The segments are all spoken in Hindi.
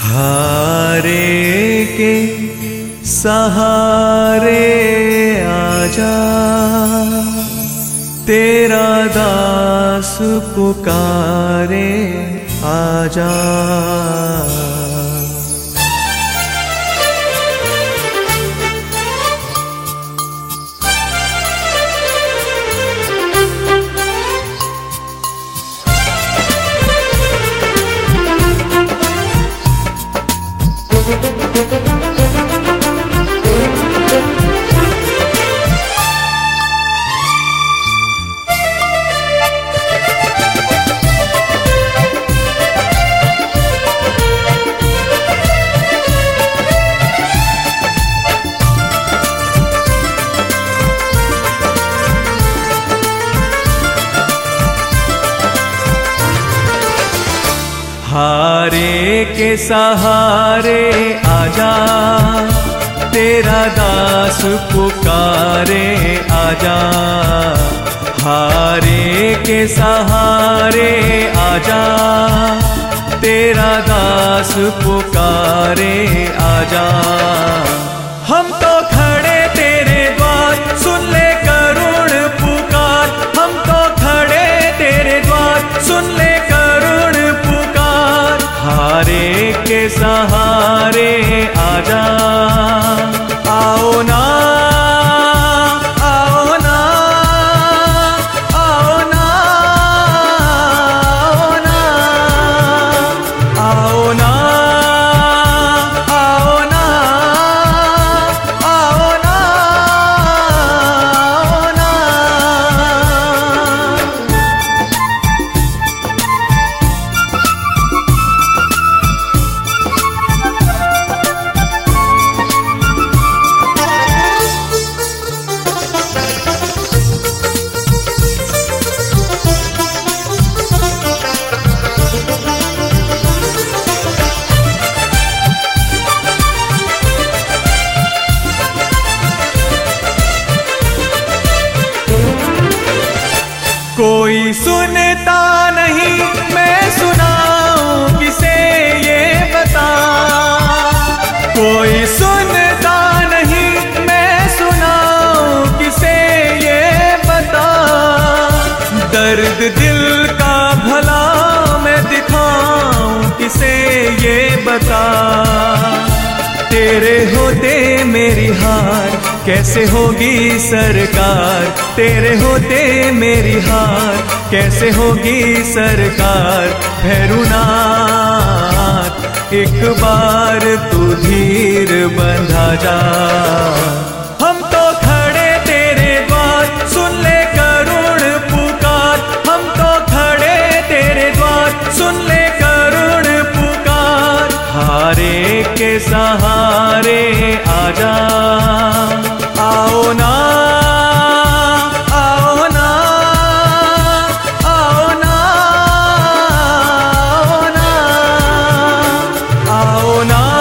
हारे के सहारे आजा, तेरा दास पुकारे आजा। हारे के सहारे आजा, तेरा दास पुकारे आजा। हारे के सहारे आजा, तेरा दास पुकारे आजा। हम तो खड़े तेरे द्वार, सुन ले करुण पुकार। हम तो खड़े तेरे द्वार, सुन ले करुण पुकार। हारे के सहारे आजा, आओ ना, आओ ना, आओ ना, आओ ना, आओ ना, आओ ना, आओ ना, आओ ना। कोई सुनता नहीं, मैं सुनाऊं किसे ये बता। कोई सुनता नहीं, मैं सुनाऊं किसे ये बता। दर्द दिल का भला मैं दिखाऊं किसे ये बता। तेरे होते मेरी हार कैसे होगी सरकार। तेरे होते मेरी हार कैसे होगी सरकार। भैरुनाथ एक बार तू धीर बंधा जा। हम तो खड़े तेरे द्वार, सुन ले करुण पुकार। हम तो खड़े तेरे द्वार, सुन ले करुण पुकार। हारे के सहारे आजा, आओ ना, आओ ना, आओ ना, आओ ना, आओ ना,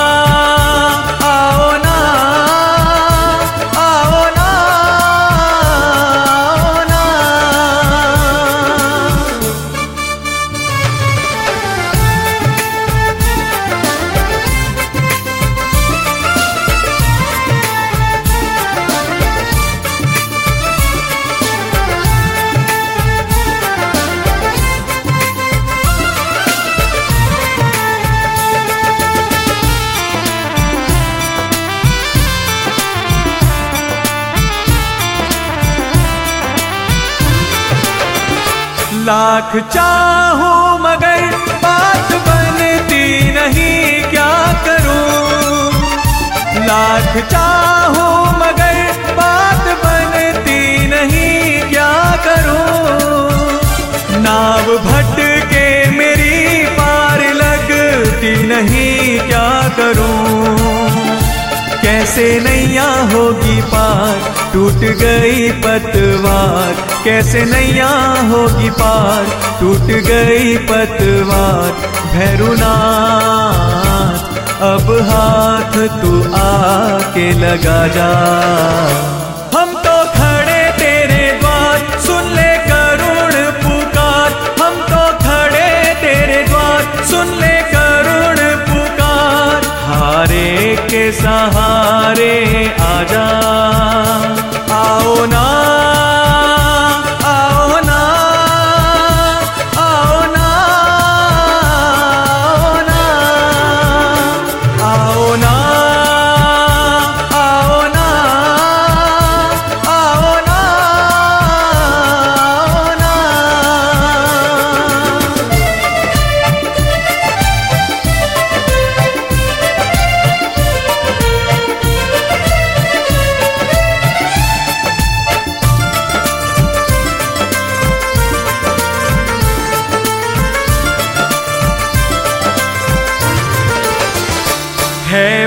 आओ ना, आओ ना, आओ ना। लाख चाहूं मगर बात बनती नहीं, क्या करूं। लाख चाहूं मगर बात बनती नहीं, क्या करूं। नाव भटके मेरी पार लगती नहीं, क्या करूं। कैसे नैया होगी पार, टूट गई पतवार। कैसे नैया होगी पार, टूट गई पतवार। भैरुनाथ अब हाथ तू आके लगा जा। हम तो खड़े तेरे द्वार, सुन ले करुण पुकार। हम तो खड़े तेरे द्वार, सुन ले करुण पुकार।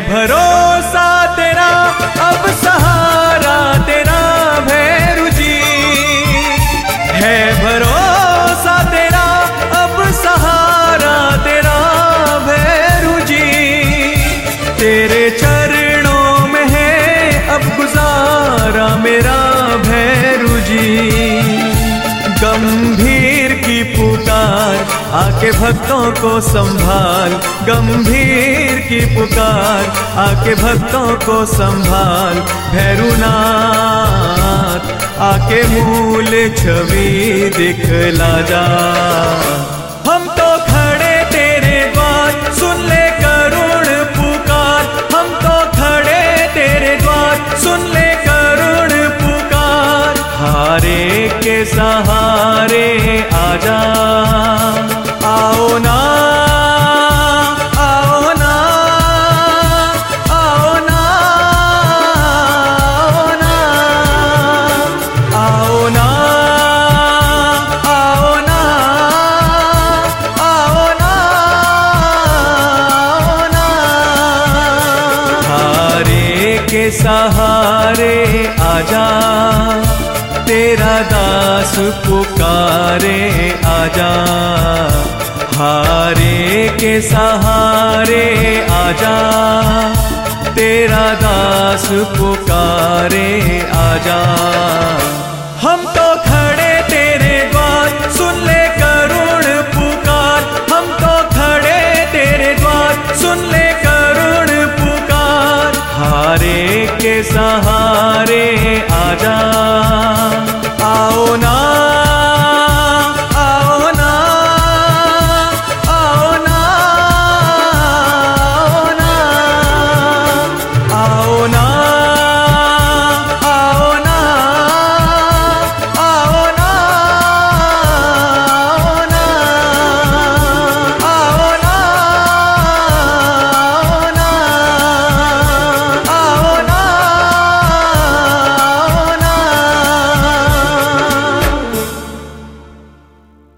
भरोसा तेरा अब सहारा तेरा भैरू जी, है भरोसा तेरा अब सहारा तेरा भैरू जी। तेरे चरणों में है अब गुजारा मेरा भैरू जी। गंभीर की पुकार आके भक्तों को संभाल, गंभीर की पुकार आके भक्तों को संभाल। भैरूनाथ आके मूल छवि दिखला जा। हम तो खड़े तेरे द्वार सुन ले करुण पुकार, हम तो खड़े तेरे द्वार सुन ले करुण पुकार। हारे के सहारे आजा, आओ ना आओ ना आओ ना आओ ना आओ ना आओ ना आओ ना। हारे के सहारे आजा, तेरा दास पुकारे आजा। हारे के सहारे आजा, तेरा दास पुकारे आजा।